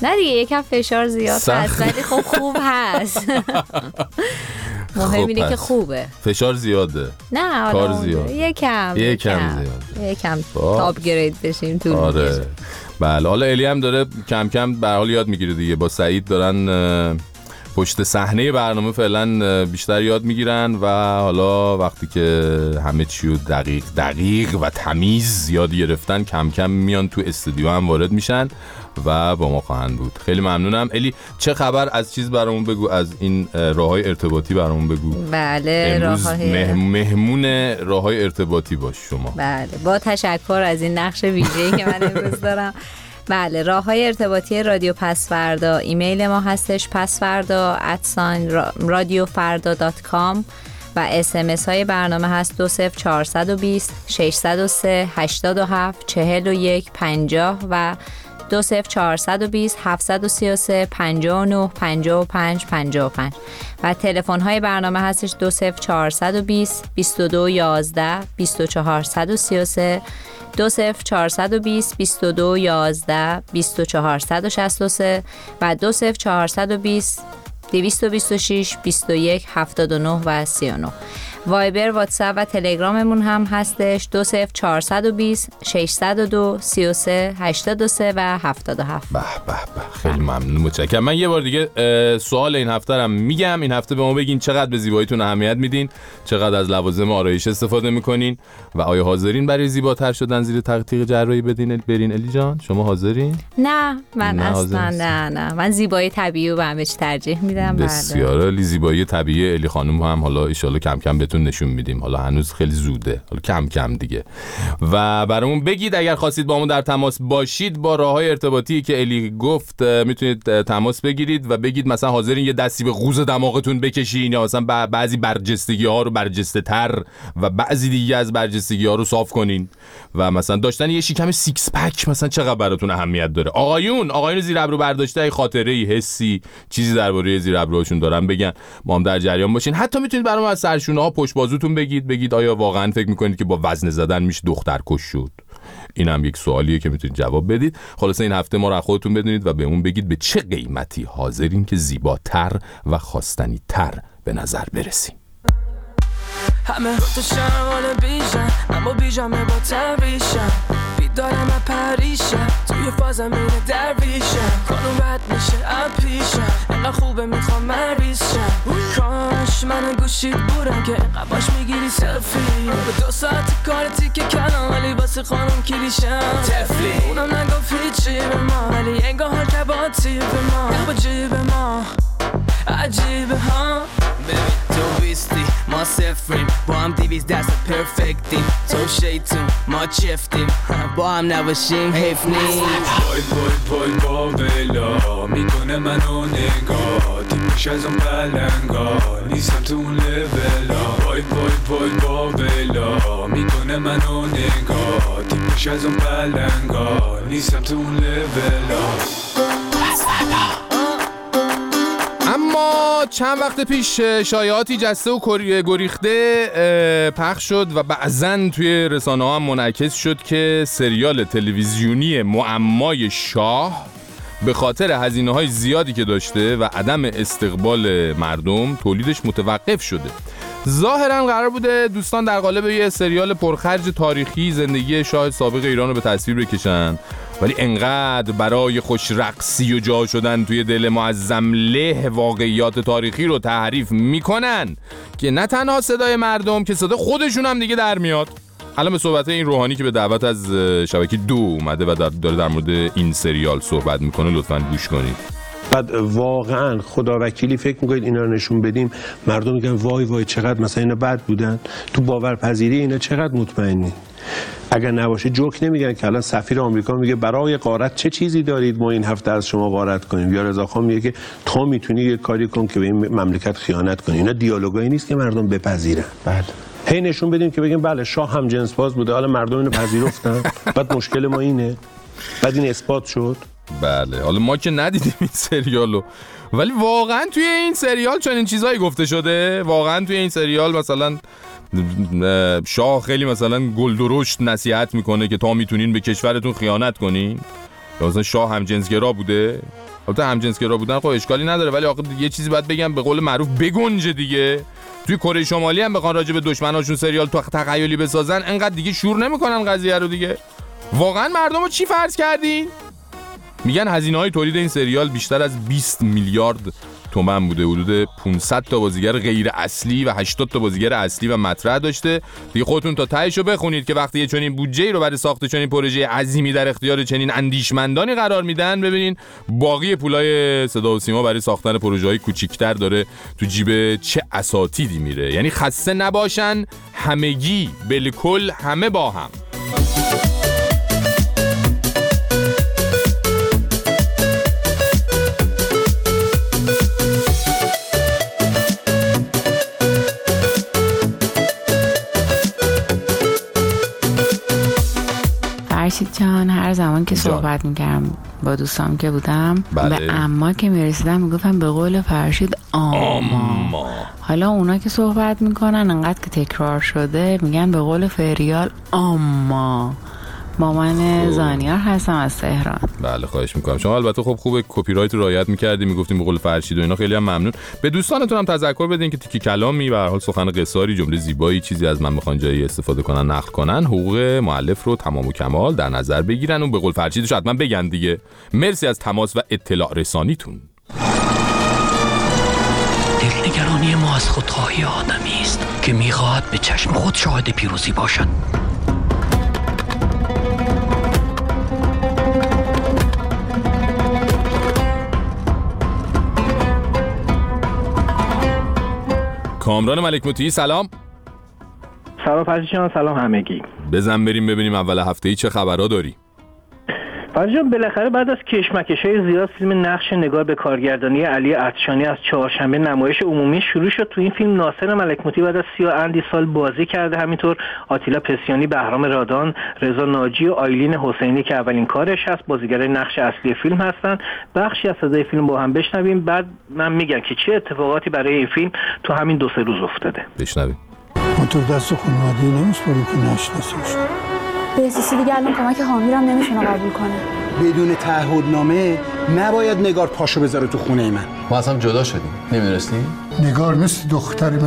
نه دیگه یکم فشار زیاد هست ولی خب خوب هست. مهم اینه که خوبه. فشار زیاده نه کار زیاد یکم آپگرید بشیم تو. آره بله. حالا الی هم داره کم کم به حال یاد میگیره دیگه، با سعید دارن پشت صحنه برنامه فعلا بیشتر یاد میگیرن و حالا وقتی که همه چی رو دقیق و تمیز یاد گرفتن کم کم میان تو استودیو هم وارد میشن و با ما خواهند بود. خیلی ممنونم. الی چه خبر؟ از چیز برامون بگو، از این راههای ارتباطی برامون بگو. بله راههای مهمون راههای ارتباطی باش شما. بله با تشکر از این نقش ویژه‌ای که من امروز دارم. بله راههای ارتباطی رادیو پسفردا، ایمیل ما هستش pasfarda@radiofarda.com و SMS های برنامه هست 20420 603 87 41 50 و 20420 733 59 55 55 و تلفن های برنامه هستش 20420 22 11 24 133 20420 22 11 24 163 و 20420 226 21 79 و 39. وایبر، واتساپ و تلگراممون هم هستش 20420 602 33 83 و 77. به خیلی ممنون، متشکرم. من یه بار دیگه سوال این هفته رو میگم. این هفته به ما بگین چقدر به زیباییتون اهمیت میدین، چقدر از لوازم آرایش استفاده میکنین و آیا حاضرین برای زیباتر شدن زیر تحقیق جراحی برین؟ الی جان شما حاضرین؟ نه من اصلا نه من زیبایی طبیعی رو به همه چی ترجیح میدم. بسیار عالی. زیبایی طبیعی الی خانم هم حالا ان شاءالله کم کم بهتون نشون میدیم. حالا هنوز خیلی زوده، حالا کم کم دیگه. و برامون بگید اگر خواستید با ما در تماس باشید با راههای ارتباطی که الی گفت میتونید تماس بگیرید و بگید مثلا حاضرین یه دستی به قوز دماغتون بکشین یا مثلا بعضی برجستگی ها رو برجسته تر و بعضی دیگه از برجستگی ها رو صاف کنین و مثلا داشتن یه شکم سیکس پک مثلا چقدر براتون اهمیت داره. آقایون زیر ابرو برداشته ای خاطره‌ای حسی چیزی درباره زیر ابروهاشون دارن بگن، ما هم در جریان باشین. حتی میتونید برام از سرشونه‌ها پشت بازوتون بگید آیا واقعا فکر میکنید که با وزنه زدن میشه دخترکش شد؟ اینم یک سوالیه که میتونید جواب بدید. خلاصه این هفته ما را خودتون بدونید و بهمون بگید به چه قیمتی حاضرین که زیباتر و خواستنی تر به نظر برسیم. همه تو شمال بیشن اما بیجامه با تبیشن بیدارم و پریشن توی فازم اینه درویشن کانون رد میشه اپیشن اینقدر خوبه میخوام مریشن کاش من گوشید بودم که اینقدر باش میگیری سلفی به 2 ساعت کارتی که کلام ولی واسه خانم کلیشن تفلی اونم نگفت هیچی به ما ولی انگاه حال تباتی به ما با جیب ما عجیبه ها ببین تو بیستی ما سفریم با هم 200 دست پرفکتیم تو شیطون ما چفتیم با هم نباشیم حیف نیست وای با بلا میکنه منو نگاه تیمش از اون بلنگا نیستم تو اون لولا وای با بلا میکنه منو نگاه تیمش از اون بلنگا نیستم تو اون لولا. اما چند وقت پیش شایعاتی جسته و گریخته پخش شد و بعضن توی رسانه ها هم منعکس شد که سریال تلویزیونی معمای شاه به خاطر هزینه‌های زیادی که داشته و عدم استقبال مردم تولیدش متوقف شده. ظاهراً قرار بوده دوستان در قالب یه سریال پرخرج تاریخی زندگی شاه سابق ایران رو به تصویر بکشن، ولی انقدر برای خوش رقصی و جا شدن توی دل معظم له واقعیات تاریخی رو تحریف میکنن که نه تنها صدای مردم که صدای خودشون هم دیگه در میاد. الان به صحبت این روحانی که به دعوت از شبکه 2 اومده و داره در مورد این سریال صحبت میکنه، لطفاً گوش کنید. بعد واقعا خدا وکیلی فکر میکنید اینا رو نشون بدیم مردم میگن وای چقدر مثلا اینا بد بودن؟ تو باورپذیری اینا چقدر مطمئنی؟ اگر نباشه جوک نمیگن که الان سفیر آمریکا میگه برای غارت چه چیزی دارید ما این هفته از شما غارت کنیم، یا رضاخان میگه که تو میتونی یه کاری کن که به این مملکت خیانت کنی. اینا دیالوگایی نیست که مردم بپذیرن. بعد هی نشون بدیم که بگیم بله شاه هم جنس باز بوده، حالا مردم اینو پذیرفتن. بعد مشکل ما اینه، بعد این اثبات شد. بله حالا ما که ندیدیم این سریالو، ولی واقعا توی این سریال چنین چیزایی گفته شده. واقعا توی این سریال مثلا شاه خیلی مثلا گلدرشت نصیحت میکنه که تا میتونین به کشورتون خیانت کنین، یا مثلا شاه هم جنسگرا بوده. البته همجنسگرا بودن خب اشکالی نداره، ولی آخه یه چیزی باید بگم به قول معروف بگنجه دیگه. توی کره شمالی هم بخوان راجع به دشمناشون سریال تخیلی بسازن انقدر دیگه شور نمیکنن قضیه رو دیگه. واقعا مردمو چی فرض کردین؟ میگن هزینه‌های تولید این سریال بیشتر از 20 میلیارد تومان بوده. حدود 500 تا بازیگر غیر اصلی و 80 تا بازیگر اصلی و مطرح داشته. دیگه خودتون تا تهشو بخونید که وقتی یه چنین بودجه‌ای رو برای ساخت چنین پروژه عظیمی در اختیار چنین اندیشمندانی قرار میدن، ببینین باقی پولای صدا و سیما برای ساختن پروژه‌های کوچیک‌تر داره تو جیب چه اساتیدی میره. یعنی خسته نباشن همگی، بالکل همه با هم. فرشید جان، هر زمان که صحبت میکردم با دوستام که بودم بله. به اما که میرسیدم میگفتم به قول فرشید آما. حالا اونا که صحبت میکنن انقدر که تکرار شده میگن به قول فریال آما. با من زانیار هستم از تهران. بله خواهش میکنم. شما البته خب خوبه کپی رایت رو رعایت میکردیم، میگفتیم به قول فرشید و اینا، خیلی هم ممنون. به دوستانتون هم تذکر بدین که تیکی کلامی به هر حال سخن قصاری، جمله زیبایی، چیزی از من بخوان جایی استفاده کنن نقل کنن، حقوق مؤلف رو تمام و کمال در نظر بگیرن و به قول فرشیدش حتما بگن دیگه. مرسی از تماس و اطلاع رسانیتون. دلنگرانی ما از خودخواهی آدمی است که میخواهد به چشم خود شاهد پیروزی باشد. کامران ملک مطیعی سلام. سلام فرشید جان، سلام همگی. بزن بریم ببینیم اول هفته‌ای چه خبرها داری. فرشید جان، بالاخره بعد از کشمکش‌های زیاد فیلم نقش نگار به کارگردانی علی عطشانی از چهارشنبه نمایش عمومی شروع شد. تو این فیلم ناصر ملک مطیعی بعد از 30 اندی سال بازی کرده، همینطور آتیلا پسیانی، بهرام رادان، رضا ناجی و آیلین حسینی که اولین کارش هست بازیگرای نقش اصلی فیلم هستن. بخشی از صدای فیلم با هم بشنویم، بعد من میگم که چه اتفاقاتی برای این فیلم تو همین 2-3 روز افتاده. بشنویم. ما تو دست خانواده‌ای نمیسپاریم که نشناسیمش. بهزیستی دیگه الان کمک حامی هم نمیتونه قبول کنه. بدون تعهدنامه نباید نگار پاشو بذاره تو خونه من. ما اصلا جدا شدیم، نمیدونستی؟ نگار مثل دختر منه.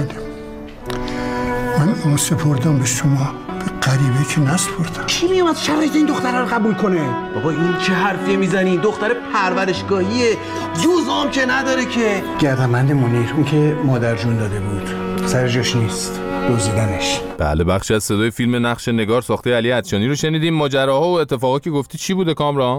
من اون سپردم به شما، به غریبه که نسپردم. کی میومد شرایط این دختره رو قبول کنه؟ بابا این چه حرفی میزنی؟ دختر پرورشگاهیه، جوزام که نداره که. گردنبند منیر، اون که مادر جون داده بود، سر جاش نیست، دزدیدنش. بله، بخشی از صدای فیلم نقش نگار ساخته علی عطشانی رو شنیدیم. ماجراها و اتفاقاتی که گفتی چی بوده کامران؟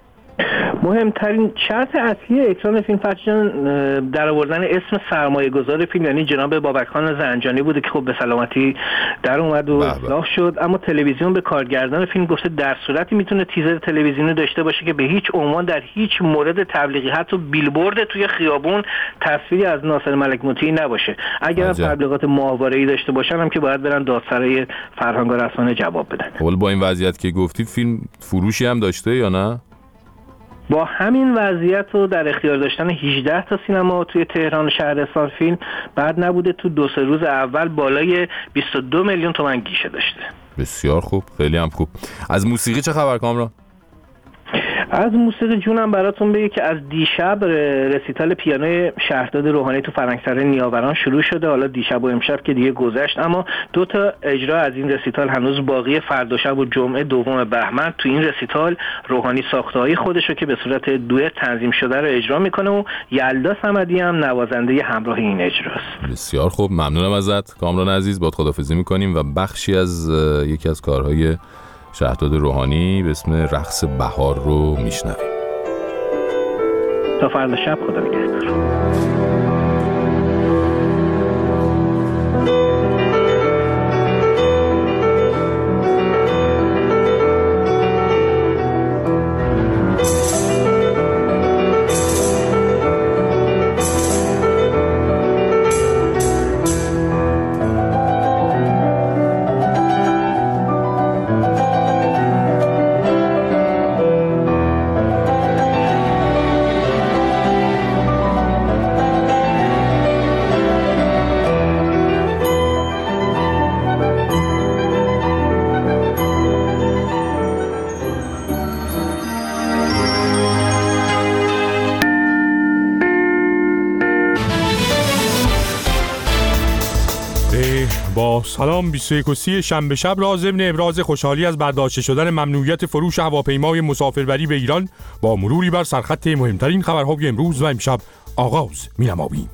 مهمترین شرط اصلی اکران فیلم فرشان در آوردن اسم سرمایه‌گذار فیلم یعنی جناب بابکخان زنجانی بوده که خب به سلامتی در اومد و اصلاح شد. اما تلویزیون به کارگردان فیلم گفته در صورتی میتونه تیزر تلویزیونی داشته باشه که به هیچ عنوان در هیچ مورد تبلیغی حتی بیلبورد توی خیابون تصویری از ناصر ملک مطیعی نباشه. اگر تبلیغات ماهواره‌ای داشته باشن هم که باید برن دادسرای فرهنگ و رسانه جواب بدن. اول با این وضعیت که گفتی فیلم فروشی هم داشته یا نه؟ با همین وضعیت رو در اختیار داشتن 18 تا سینما توی تهران و شهرستان فیلم بعد نبوده تو 2-3 روز اول بالای 22 میلیون تومان گیشه داشته. بسیار خوب، خیلی هم خوب. از موسیقی چه خبر کامران؟ از موسیقی جونم براتون بگه که از دیشب رسیتال پیانوی شهرداد روحانی تو فرنگسرای نیاوران شروع شده. حالا دیشب و امشب که دیگه گذشت، اما 2 تا اجرا از این رسیتال هنوز باقیه. فردا شب و جمعه 2 بهمن تو این رسیتال روحانی ساخته‌های خودش رو که به صورت دوئت تنظیم شده رو اجرا میکنه و یلدا صمدی هم نوازنده همراه این اجراست. بسیار خوب، ممنونم ازت کامران عزیز. باهات خداحافظی میکنیم و بخشی از یکی از کارهای شهرداد روحانی به اسم رقص بهار رو میشنویم. تا فردا شب، خدا نگهدار. با سلام 21 شنبه شب را ضمن ابراز خوشحالی از برداشته شدن ممنوعیت فروش هواپیمای مسافربری به ایران با مروری بر سرخط مهمترین خبرهای امروز و امشب آغاز می‌نماییم.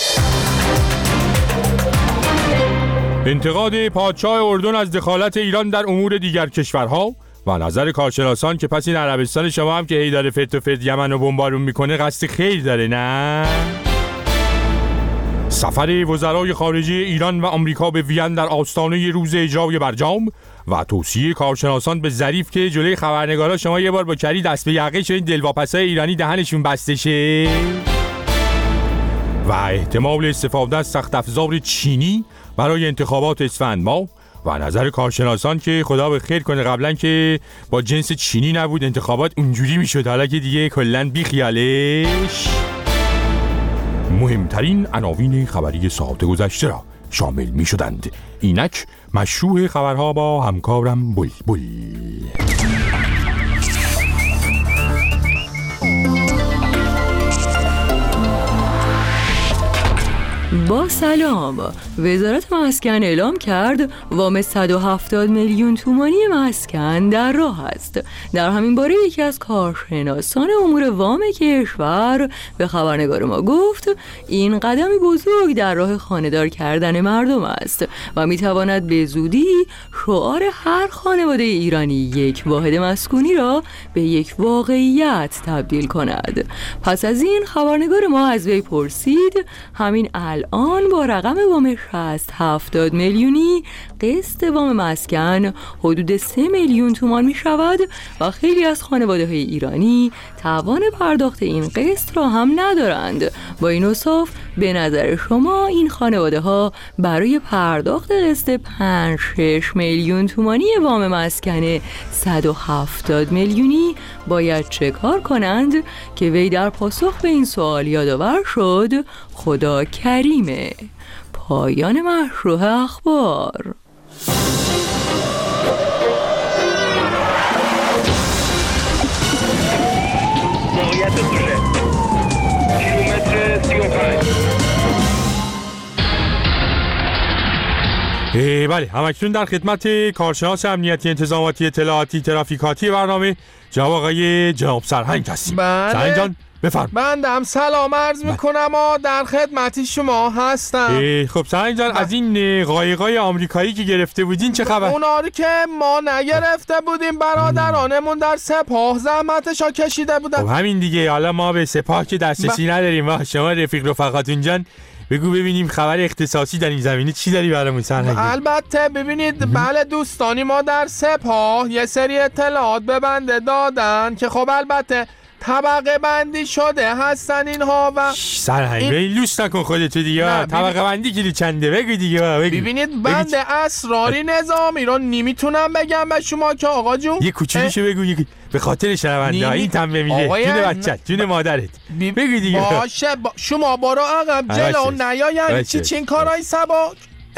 انتقاد پادشاه اردن از دخالت ایران در امور دیگر کشورها و نظر کارشناسان که پس این عربستان شما هم که هی داره فرد و فرد یمن رو بمبارون میکنه قصد خیر داره، نه؟ سفر وزرای خارجه ایران و آمریکا به وین در آستانه روز اجرای برجام و توصیه کارشناسان به ظریف که جلوی خبرنگارا شما یه بار با کری دست به یقه شدین دلواپسای ایرانی دهنشون بسته شه و احتمال استفاده از سخت افزار چینی برای انتخابات اسفند ماه و نظر کارشناسان که خدا به خیر کنه قبلا که با جنس چینی نبود انتخابات اونجوری میشد، حالا که دیگه کلن بی خیالش. مهمترین عناوین خبری ساعت گذشته را شامل می شدند. اینک مشروع خبرها با همکارم بلبل. با سلام، وزارت مسکن اعلام کرد وام 170 میلیون تومانی مسکن در راه است. در همین باره یکی از کارشناسان امور وام کشور به خبرنگار ما گفت این قدمی بزرگ در راه خانه‌دار کردن مردم است و میتواند به زودی شعار هر خانواده ایرانی یک واحد مسکونی را به یک واقعیت تبدیل کند. پس از این خبرنگار ما از وی پرسید همین الان با رقم وام 70 میلیونی قسط وام مسکن حدود 3 میلیون تومان می شود و خیلی از خانواده های ایرانی توان پرداخت این قسط را هم ندارند. با این اوصاف به نظر شما این خانواده ها برای پرداخت قسط 5-6 میلیون تومانی وام مسکن 170 میلیونی باید چه کار کنند؟ که وی در پاسخ به این سوال یادآور شد خدا کریمه. پایان مشروع اخبار. موقعیت دوشه کیلومتر 35. بله، همکنون در خدمت کارشناس امنیتی انتظاماتی اطلاعاتی ترافیکاتی برنامه جناب آقای جناب سرهنگ هستیم. سرهنگ جان بفرم. بندم سلام عرض میکنم و در خدمت شما هستم. خب سرهنگ جان از این قایقای آمریکایی که گرفته بودین چه خبر؟ اونا رو که ما نگرفته بودیم برادرانمون در سپاه زحمتشا کشیده بودن. خب همین دیگه، حالا ما به سپاه که دسترسی نداریم. شما رفقاتون جان بگو ببینیم خبر اختصاصی در این زمینه چی داری برامون سرهنگ؟ البته ببینید بله دوستانی، ما در سپاه یه سری اطلاعات به بنده دادن که خب البته طبقه بندی شده هستن اینها و سرهنگ لوس نکن خودتو دیگه. طبقه بندی کلی چنده بگو دیگه. ببینید بنده اسراری نظامی رو نمیتونم بگم به شما که آقا جون یه کوچولیشو بگو به خاطر شنونده این تنبه میده جون بچت جون مادرت بگو دیگه. باشه شما برو عقب جلو نیاین چین کارای سباک.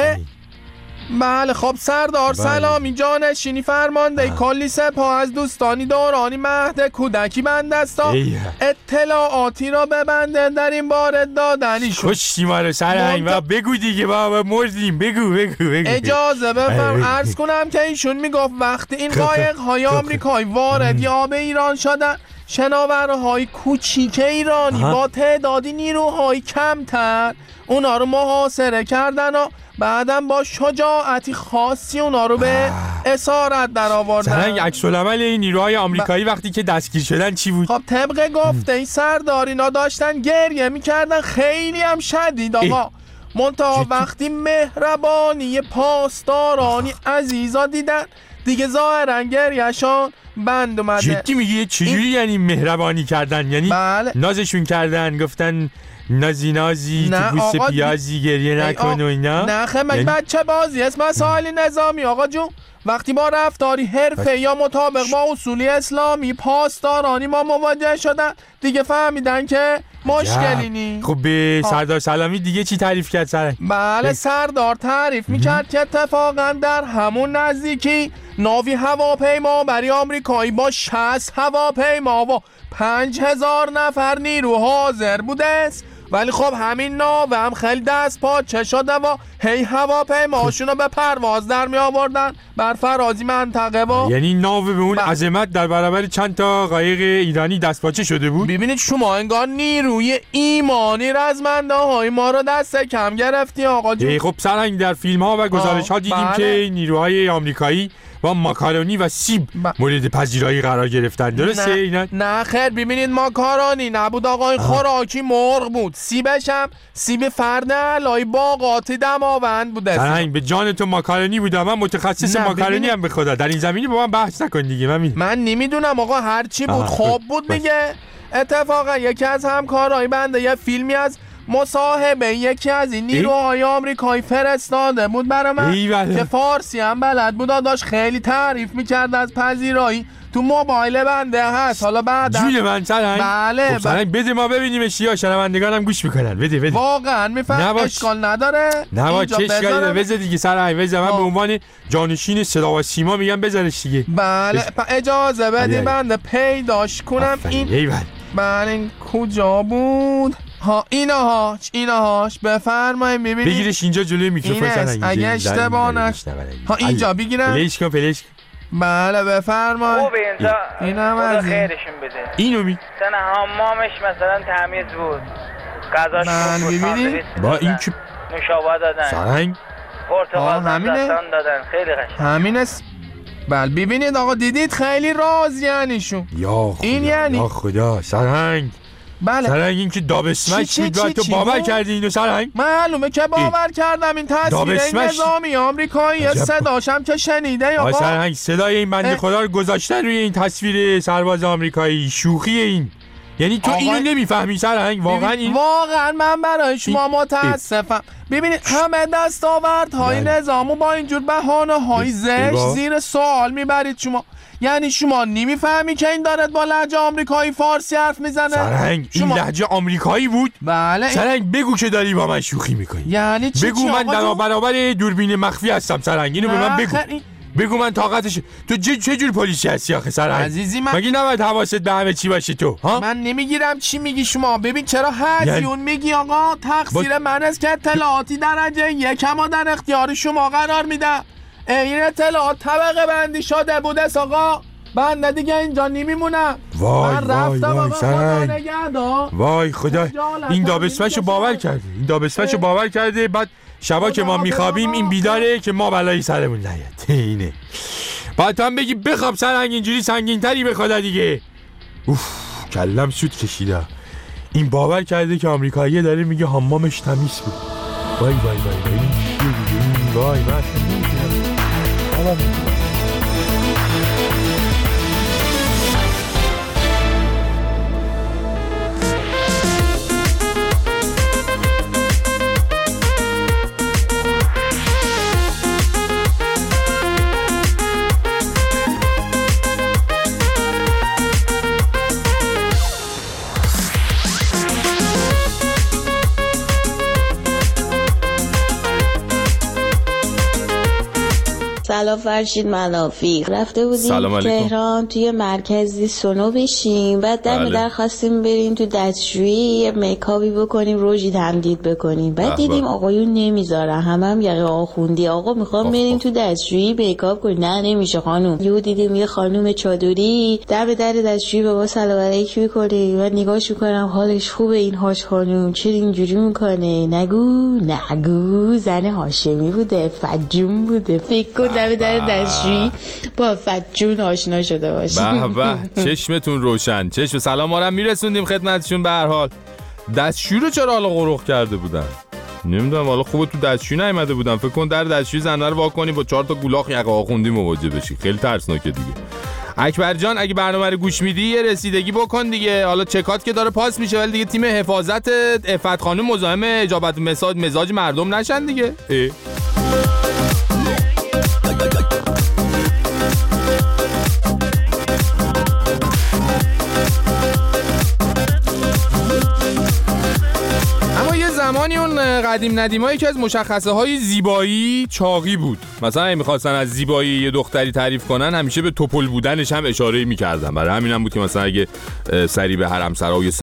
بله خب سردار سلامی جانشینی فرمانده کلی سپاه از دوستانی دورانی مهد کودکی بنده است اطلاعاتی را به بنده در این باره دادنی شد. کشتی ما رو سرهنگ و بگو دیگه بابا مردیم. بگو اجازه بفرم عرض کنم که ایشون میگفت وقتی این قایق های آمریکایی وارد یا به ایران شدن شناورهای کوچیک ایرانی با تعدادی نیروهای کمتر اونا رو محاصره کردن و بعدم با شجاعتی خاصی اونا رو به اسارت در آوردن. سرهنگ عکس العمل این نیروهای آمریکایی وقتی که دستگیر شدن چی بود؟ خب طبق گفته این سردار اینا داشتن گریه میکردن خیلی هم شدید آقا. منتها وقتی مهربانی پاسدارانی عزیزا دیدن دیگه ظاهرا گریهشان بند اومده. جدی میگی چجوری یعنی مهربانی کردن؟ یعنی بله. نازشون کردن گفتن نازی تو بوس پیازی گریه نکن و اینا؟ نه خیلی بچه بازی اسم مسائل نظامی آقا جون. وقتی با رفتاری حرفه یا مطابق با اصولی اسلامی پاسدارانی ما مواجه شدن دیگه فهمیدن که مشکلی نیست. خب به سردار سلامی دیگه چی تعریف کرد سرهنگ؟ بله سردار تعریف میکرد که اتفاقا در همون نزدیکی ناوی هواپیما برای آمریکایی با 60 هواپیما و 5000 نفر نیرو حاضر بوده است ولی خب همین ناوه هم خیلی دست پاچه شده و هی هواپیماشونو به پرواز در می آوردن بر فرازی منطقه و یعنی ناوه به اون عظمت در برابر چند تا قایق ایرانی دست پاچه شده بود. ببینید شما انگار نیروی ایمانی رزمنده های ما رو دست کم گرفتی آقا جون. خب سرهنگ در فیلم ها و گزارش ها دیدیم که نیروهای آمریکایی و ماکارونی و سیب مورد پذیرایی قرار گرفتن. درسته اینا؟ نه خیر، ببینید ماکارونی نبود آقا، این خوراکی مرغ بود. سیبش هم سیب فرد علای باغاتی دماوند بوده. سرهنگ به جان تو ماکارونی بودم، من متخصص ماکارونی هم به خدا. در این زمینه با من بحث نکن دیگه. من نمیدونم آقا، هر چی بود خوب بود دیگه. اتفاقا یکی از همکارای بنده یه فیلمی از مصاحبه یکی از این نیروهای آمریکایی فرستاده بود برای من که فارسی هم بلد بود، داشت خیلی تعریف میکرد از پذیرایی تو موبایل بنده هست. حالا بعد جون من سرهنگ. بله سرهنگ بده ما ببینیمش یا شنوندگانم گوش میکنن. بده واقعا میفهم اشکال نداره. نه چه اشکالی داره، بذار دیگه سرهنگ، بذار من به عنوان جانشین صدا و سیما میگم بذارش دیگه. بله اجازه بدی بنده پیداش کنم. این بله کجا بود؟ ها اینهاش بفرمایید. میبینید بگیرش اینجا جلوی میکروفون سرهنگ. اگه اشتباه نشه ها اینجا بگیرم. پلیش بله بفرمایید. خوب اینجا اینم از خیرشون بده. اینو می سن حمامش مثلا تمیز بود، غذاش خوب بود، ببینید با این که نوشابه دادن، سرهنگ پرتقال دستان دادن، خیلی قشنگ. همین است. بله ببینید آقا، دیدید خیلی راضی یعنیشون. یا خدا، این یعنی یا خدا سرهنگ. بله سرهنگ این که دابسمش بود تو باور کردی اینو سرهنگ؟ معلومه که باور کردم. این تصویر نظامی آمریکایی صداشم که شنیده یا سرهنگ صدای این بنده خدا رو گذاشتن روی این تصویر سرباز آمریکایی. شوخی این یعنی تو اینو نمیفهمی سرهنگ؟ واقعا من برای شما متاسفم. ببینید همه دستاوردهای نظامو با اینجور بهانه‌های زشت زیر سوال میبرید شما. یعنی شما نمیفهمی که این دارد با لهجه آمریکایی فارسی حرف میزنه؟ سرهنگ این لهجه آمریکایی بود؟ بله. سرهنگ بگو که داری با من شوخی میکنی. یعنی چی؟ بگو من در برابر دوربین مخفی هستم سرهنگ. اینو به من بگو. بگو من طاقتش. تو چه جور پلیسی هستی آخه سرهنگ؟ عزیزی من مگه نباید حواست به همه چی باشه تو؟ ها؟ من نمیگیرم چی میگی شما. ببین چرا هزیون میگی آقا؟ تقصیر من است که اطلاعاتی درجه یکم در اختیار شما قرار میدم. این اطلاعات طبقه بندی شده بوده آقا. من دیگه اینجا نمیمونم. من رفتم سرهنگ. وای خدا، این دابسمشو باور کرده. بعد شبا که ما میخوابیم این بیداره که ما بلایی سرمون نیاد. اینه بعد هم بگی بخواب سرهنگ، اینجوری سنگین‌تری به خدا دیگه. کلم سود کشیده. این باور کرده که آمریکایی داره میگه حمامش تمیز بود. وای من سلام فرشید منافی. رفته بودیم تهران توی مرکزی سونو بشیم، بعد در خواستیم بریم تو دستشویی یه میکاپی بکنیم، روژی تمدید بکنیم. بعد دیدیم آقایون نمیذارن، هم یقه آخوندی. آقا میخوام بریم تو دستشویی میکاپ کنیم. نه نمیشه خانم. یهو دیدیم یه خانم چادری در دستشویی بابا سلام علیک میکنه. من نگاهش میکنم حالش خوبه این هاش خانم، چرا اینجوری میکنه؟ نگو زن هاشمی بوده، فجون بوده. فکر کن در دستشویی با فجون آشنا شده باشیم. به چشمتون روشن. چشم سلام ما رو میرسوندیم خدمتشون. به هر حال دستشویی رو چرا حالا غرق کرده بودن؟ نمیدونم، حالا خوبه تو دستشویی نیومده بودن. فکر کن در دستشویی زنه رو وا کنی با 4 تا گولاخ یقه آخوندی مواجه بشی. خیلی ترسناکه دیگه. اکبر جان اگه برنامه رو گوش میدی یه رسیدگی بکن دیگه. حالا چکات که داره پاس میشه، ولی دیگه تیم حفاظت عفت خانم مزاحم اجابت مزاج مردم نشن دیگه. زمانی اون قدیم ندیمایی که از مشخصه های زیبایی چاقی بود. مثلا اگه می‌خواستن از زیبایی یه دختری تعریف کنن همیشه به توپل بودنش هم اشاره می‌کردن. برای همین هم بود که مثلا اگه سری به حرمسرا و